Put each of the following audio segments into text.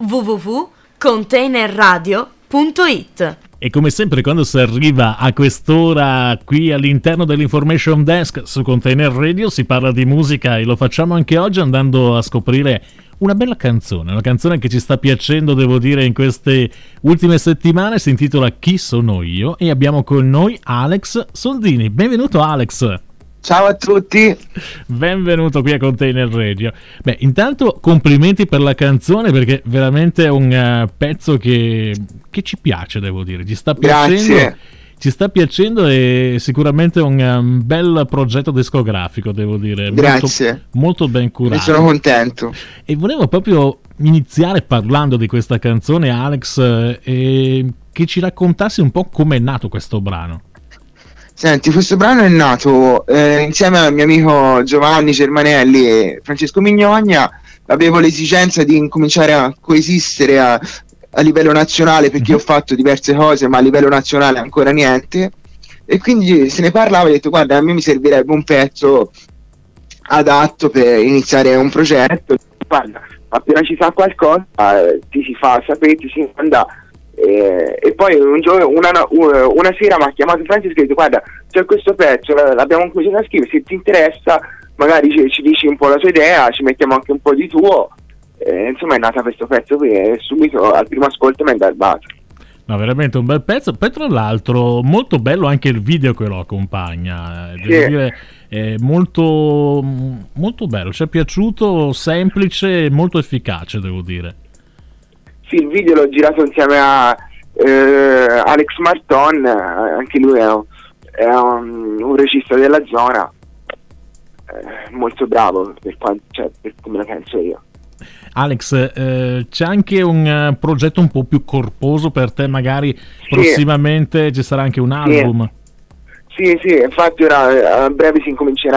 www.containerradio.it. E come sempre quando si arriva a quest'ora qui all'interno dell'Information Desk su Container Radio si parla di musica e lo facciamo anche oggi andando a scoprire una bella canzone, una canzone che ci sta piacendo, devo dire, in queste ultime settimane. Si intitola Chi sono io e abbiamo con noi Alex Soldini. Benvenuto Alex. Ciao a tutti. Benvenuto qui a Container Radio. Beh, intanto complimenti per la canzone perché veramente è un pezzo che ci piace, devo dire. Ci sta piacendo. Grazie. Ci sta piacendo e sicuramente è un bel progetto discografico, devo dire. Grazie. Molto ben curato. Ne sono contento. E volevo proprio iniziare parlando di questa canzone, Alex, e che ci raccontassi un po' come è nato questo brano. Senti, questo brano è nato insieme al mio amico Giovanni Germanelli e Francesco Mignogna. Avevo l'esigenza di incominciare a coesistere a livello nazionale, perché ho fatto diverse cose ma a livello nazionale ancora niente, e quindi se ne parlava e ho detto guarda, a me mi servirebbe un pezzo adatto per iniziare un progetto. Guarda, appena ci sa qualcosa ti si fa sapere, ti si manda. E poi un giorno, una sera mi ha chiamato Francesco e ha detto guarda, c'è questo pezzo, l'abbiamo cominciato a scrivere, se ti interessa magari ci dici un po' la tua idea, ci mettiamo anche un po' di tuo. Insomma è nata questo pezzo qui e subito al primo ascolto mi è garbato. No, veramente un bel pezzo. Poi tra l'altro molto bello anche il video che lo accompagna, devo dire, è molto, molto bello, ci è piaciuto, semplice e molto efficace, devo dire. Sì, il video l'ho girato insieme a Alex Marton, anche lui è un regista della zona, molto bravo per come la penso io. Alex, c'è anche un progetto un po' più corposo per te, magari prossimamente ci sarà anche un album. Sì, infatti ora a breve si incomincerà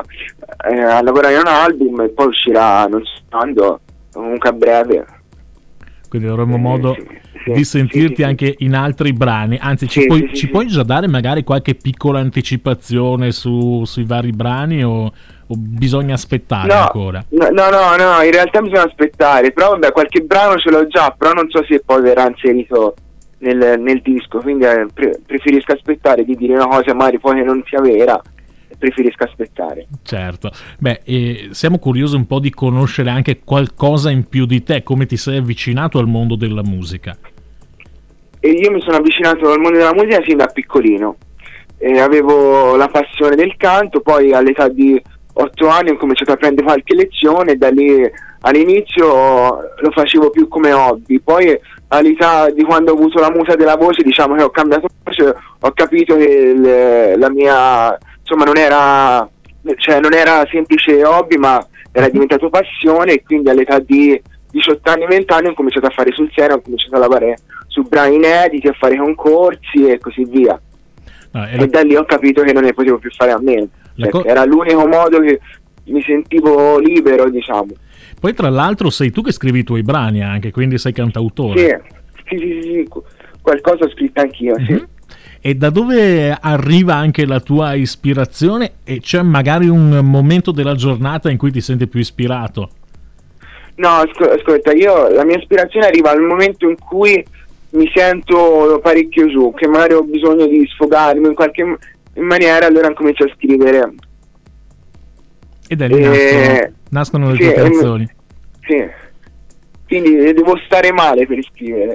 a lavorare in un album e poi uscirà, non so quando, comunque a breve. Quindi avremo modo di sentirti anche in altri brani. Anzi, ci puoi già dare magari qualche piccola anticipazione sui vari brani o bisogna aspettare ancora? No, in realtà bisogna aspettare, però vabbè, qualche brano ce l'ho già, però non so se poi verrà inserito nel disco, quindi preferisco aspettare di dire una cosa magari poi che non sia vera. Preferisco aspettare. Certo. Beh, siamo curiosi un po' di conoscere anche qualcosa in più di te, come ti sei avvicinato al mondo della musica. E io mi sono avvicinato al mondo della musica sin da piccolino. Avevo la passione del canto, poi all'età di 8 anni ho cominciato a prendere qualche lezione e da lì all'inizio lo facevo più come hobby, poi all'età di quando ho avuto la musa della voce, diciamo che ho cambiato voce, ho capito che la mia non era semplice hobby, ma era diventato passione, e quindi all'età di 18 anni, 20 anni ho cominciato a fare sul serio, ho cominciato a lavorare su brani inediti, a fare concorsi e così via. E da lì ho capito che non ne potevo più fare a meno, era l'unico modo che mi sentivo libero, diciamo. Poi tra l'altro sei tu che scrivi i tuoi brani anche, quindi sei cantautore. Sì, qualcosa ho scritto anch'io, sì. E da dove arriva anche la tua ispirazione? E c'è magari un momento della giornata in cui ti senti più ispirato? No, ascolta, la mia ispirazione arriva al momento in cui mi sento parecchio giù, che magari ho bisogno di sfogarmi in qualche maniera, allora comincio a scrivere. E da lì nascono le tue canzoni. Sì, quindi devo stare male per scrivere.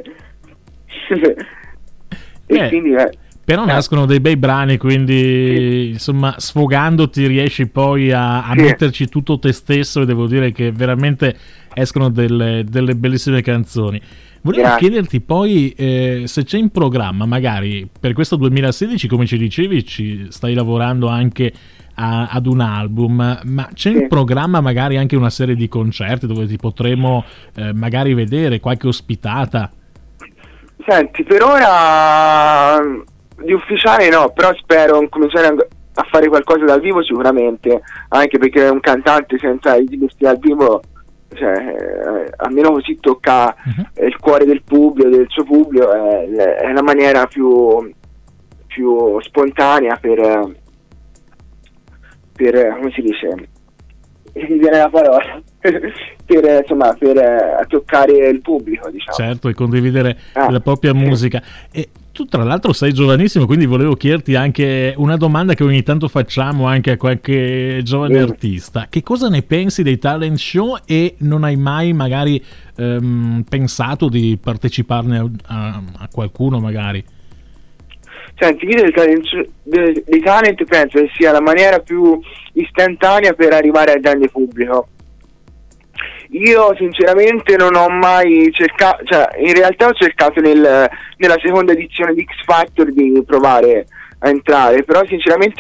E quindi però nascono dei bei brani, quindi insomma sfogandoti riesci poi a metterci tutto te stesso, e devo dire che veramente escono delle bellissime canzoni. Volevo chiederti poi se c'è in programma magari per questo 2016, come ci dicevi ci stai lavorando anche ad un album, ma c'è in programma magari anche una serie di concerti dove ti potremo magari vedere, qualche ospitata? Senti, per ora di ufficiale no, però spero cominciare a fare qualcosa dal vivo sicuramente, anche perché un cantante senza esibirsi dal vivo, almeno così tocca il cuore del pubblico, del suo pubblico, è la maniera più spontanea per come si dice, mi viene la parola per toccare il pubblico, diciamo. Certo, e condividere la propria musica. E tu tra l'altro sei giovanissimo, quindi volevo chiederti anche una domanda che ogni tanto facciamo anche a qualche giovane artista. Che cosa ne pensi dei talent show e non hai mai magari pensato di parteciparne a qualcuno magari? Senti, io dei talent penso che sia la maniera più istantanea per arrivare al grande pubblico. Io sinceramente non ho mai cercato, cioè in realtà ho cercato nella seconda edizione di X Factor di provare a entrare, però sinceramente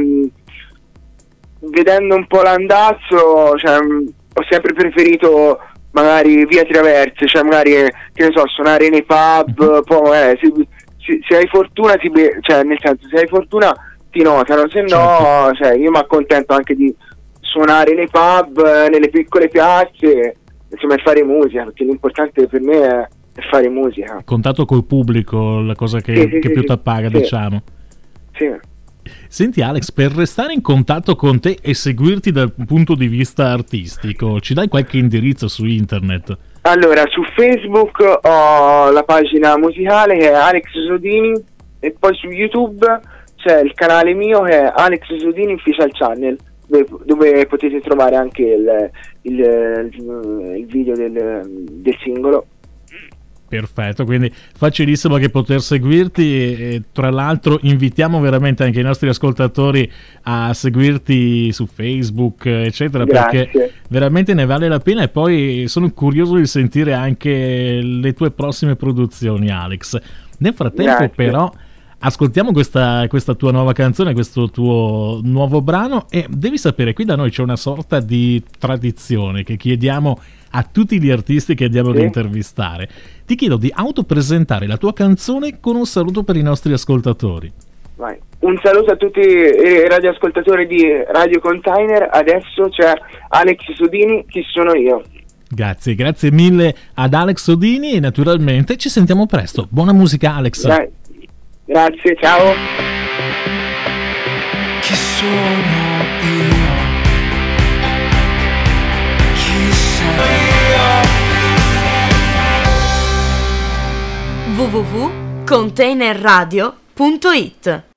vedendo un po' l'andazzo, cioè, ho sempre preferito magari vie traverse, cioè magari che ne so, suonare nei pub, poi se hai fortuna cioè nel senso, se hai fortuna ti notano, se no cioè, io mi accontento anche di suonare nei pub, nelle piccole piazze, insomma, e fare musica, perché l'importante per me è fare musica. Il contatto col pubblico, la cosa che più ti appaga, diciamo. Sì. Senti Alex, per restare in contatto con te e seguirti dal punto di vista artistico, ci dai qualche indirizzo su internet? Allora, su Facebook ho la pagina musicale che è Alex Sodini, e poi su YouTube c'è il canale mio che è Alex Sodini Official Channel, dove potete trovare anche il video del singolo. Perfetto, quindi facilissimo che poter seguirti, e tra l'altro invitiamo veramente anche i nostri ascoltatori a seguirti su Facebook eccetera. Grazie. Perché veramente ne vale la pena, e poi sono curioso di sentire anche le tue prossime produzioni, Alex. Nel frattempo però ascoltiamo questa tua nuova canzone, questo tuo nuovo brano, e devi sapere, qui da noi c'è una sorta di tradizione che chiediamo a tutti gli artisti che andiamo ad intervistare. Ti chiedo di autopresentare la tua canzone con un saluto per i nostri ascoltatori. Vai. Un saluto a tutti i radioascoltatori di Radio Container. Adesso c'è Alex Sodini, chi sono io. Grazie mille ad Alex Sodini, e naturalmente ci sentiamo presto. Buona musica, Alex. Grazie, ciao. Chi sono io? Chi sei io? www.containerradio.it